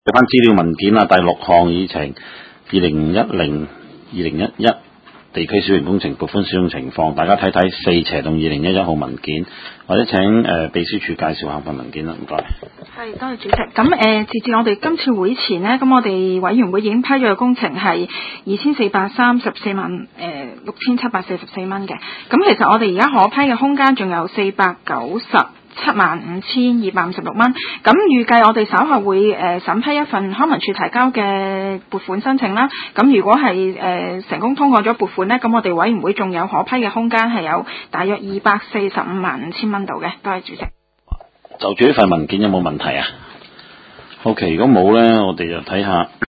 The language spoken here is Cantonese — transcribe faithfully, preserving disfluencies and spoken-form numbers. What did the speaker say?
睇翻資料文件啊，第六項議程，二零一零、二零一一地區小型工程撥款使用情況，大家睇睇四斜洞二零一一號文件，或者請誒、呃、秘書處介紹下份文件啦，唔該。 係，多謝主席。咁誒、呃，截至我哋今次會前呢，咁我哋委員會已經批咗嘅工程係二千四百三十四萬誒六千七百四十四蚊嘅。咁其實我哋而家可批嘅空間仲有四百九十七萬五千二百五十六蚊，咁預計我哋稍後會誒、呃、審批一份康文署提交嘅撥款申請啦。咁如果係誒、呃、成功通過咗撥款呢，咁我哋委員會仲有可批嘅空間係有大約二百四十五萬五千蚊度嘅。多謝主席。 就住呢份文件有冇問題啊？ OK， 如果冇呢，我哋就睇下。